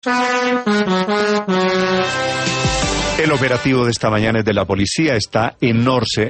El operativo de esta mañana es de la policía, está en 11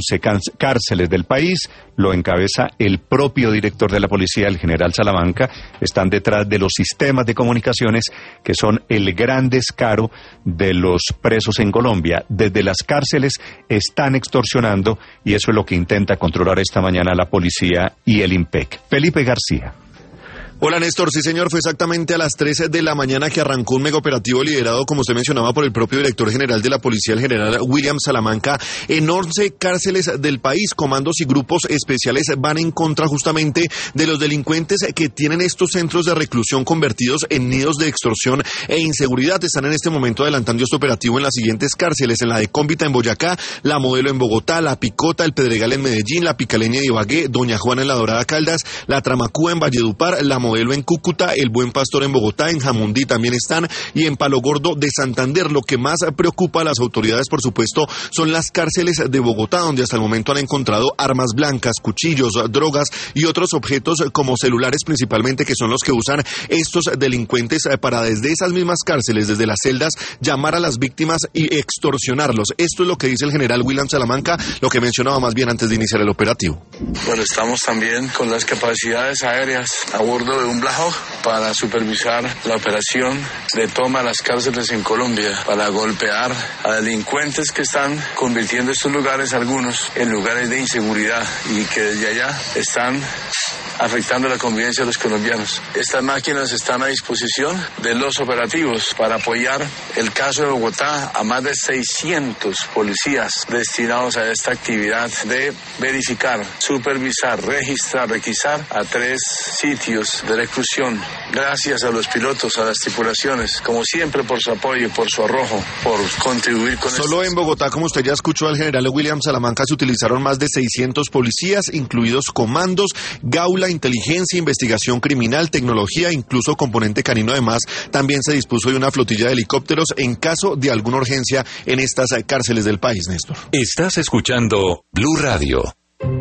cárceles del país, lo encabeza el propio director de la policía, el general Salamanca. Están detrás de los sistemas de comunicaciones que son el gran descaro de los presos en Colombia. Desde las cárceles están extorsionando y eso es lo que intenta controlar esta mañana la policía y el IMPEC. Felipe García. Hola Néstor, sí señor, fue exactamente a las 13 de la mañana que arrancó un megaoperativo liderado, como usted mencionaba, por el propio director general de la policía, el general William Salamanca, en 11 cárceles del país. Comandos y grupos especiales van en contra justamente de los delincuentes que tienen estos centros de reclusión convertidos en nidos de extorsión e inseguridad. Están en este momento adelantando este operativo en las siguientes cárceles: en la de Cómbita en Boyacá, La Modelo en Bogotá, La Picota, El Pedregal en Medellín, La Picaleña de Ibagué, Doña Juana en La Dorada Caldas, La Tramacúa en Valledupar, La Modelo en Cúcuta, El Buen Pastor en Bogotá, en Jamundí también están, y en Palo Gordo de Santander. Lo que más preocupa a las autoridades, por supuesto, son las cárceles de Bogotá, donde hasta el momento han encontrado armas blancas, cuchillos, drogas y otros objetos como celulares principalmente, que son los que usan estos delincuentes para desde esas mismas cárceles, desde las celdas, llamar a las víctimas y extorsionarlos. Esto es lo que dice el general William Salamanca, lo que mencionaba más bien antes de iniciar el operativo. Bueno, estamos también con las capacidades aéreas a bordo de un Black Hawk para supervisar la operación de toma de las cárceles en Colombia, para golpear a delincuentes que están convirtiendo estos lugares, algunos, en lugares de inseguridad y que desde allá están afectando la convivencia de los colombianos. Estas máquinas están a disposición de los operativos para apoyar el caso de Bogotá a más de 600 policías destinados a esta actividad de verificar, supervisar, registrar, requisar a 3 sitios de reclusión. Gracias a los pilotos, a las tripulaciones, como siempre, por su apoyo, por su arrojo, por contribuir con Solo en Bogotá, como usted ya escuchó al general William Salamanca, se utilizaron más de 600 policías, incluidos comandos, gaula, inteligencia, investigación criminal, tecnología, incluso componente canino. Además, también se dispuso de una flotilla de helicópteros en caso de alguna urgencia en estas cárceles del país, Néstor. Estás escuchando Blue Radio.